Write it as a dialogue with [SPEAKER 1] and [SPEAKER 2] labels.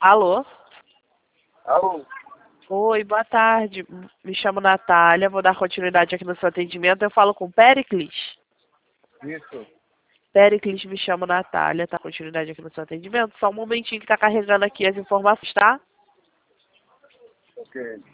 [SPEAKER 1] Alô?
[SPEAKER 2] Alô?
[SPEAKER 1] Oi, boa tarde. Me chamo Natália, vou dar continuidade aqui no seu atendimento. Eu falo com Pericles.
[SPEAKER 2] Isso.
[SPEAKER 1] Pericles, me chamo Natália, tá? Continuidade aqui no seu atendimento. Só um momentinho que tá carregando aqui as informações, tá?
[SPEAKER 2] Ok.